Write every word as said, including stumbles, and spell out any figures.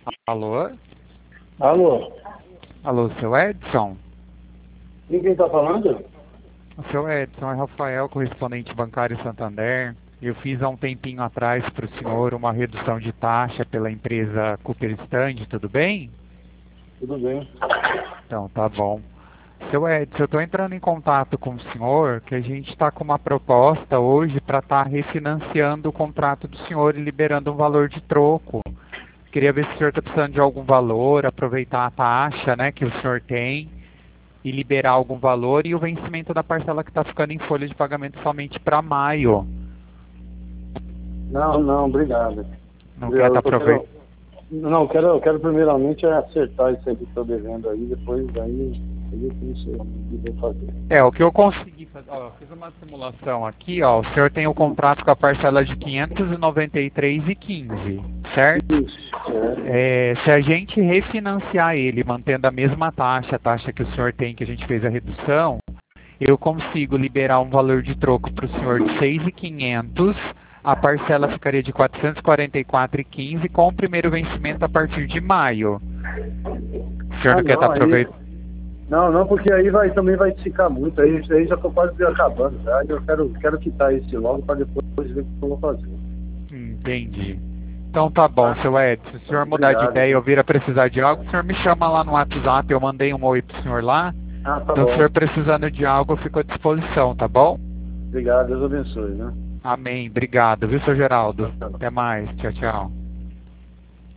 Alô? Alô? Alô, seu Edson? E quem tá falando? O seu Edson é Rafael, correspondente bancário Santander. Eu fiz há um tempinho atrás para o senhor uma redução de taxa pela empresa Cooper Stand, tudo bem? Tudo bem. Então, tá bom. Seu Edson, eu estou entrando em contato com o senhor, que a gente está com uma proposta hoje para estar tá refinanciando o contrato do senhor e liberando um valor de troco. Queria ver se o senhor está precisando de algum valor, aproveitar a taxa, né, que o senhor tem e liberar algum valor e o vencimento da parcela que está ficando em folha de pagamento somente para maio. Não, não, obrigado. Não quer Eu estar tô aproveitando? quero... Não, quero, eu quero primeiramente acertar isso aí que estou devendo aí, depois aí eu não sei o que vou fazer. É, o que eu consegui fazer, ó, eu fiz uma simulação aqui, ó, o senhor tem o contrato com a parcela de quinhentos e noventa e três reais e quinze centavos, certo? Isso, certo. É, se a gente refinanciar ele, mantendo a mesma taxa, a taxa que o senhor tem, que a gente fez a redução, eu consigo liberar um valor de troco para o senhor de seis mil e quinhentos reais, a parcela ficaria de quatrocentos e quarenta e quatro reais e quinze centavos, com o primeiro vencimento a partir de maio. O senhor Ah, não quer estar não, aí... aproveitando? Não, não, porque aí vai, também vai ficar muito, aí, aí já estou quase acabando já, eu quero, quero quitar esse logo para depois ver o que eu vou fazer. Entendi. Então tá bom, seu Edson. Se o senhor mudar de Obrigado. ideia ou vir a precisar de algo, o senhor me chama lá no WhatsApp, eu mandei um oi pro senhor lá. Ah, tá Então, se o bom. senhor precisando de algo, eu fico à disposição, tá bom? Obrigado, Deus abençoe, né? Amém. Obrigado, viu, seu Geraldo? Tchau, tchau. Até mais. Tchau, tchau.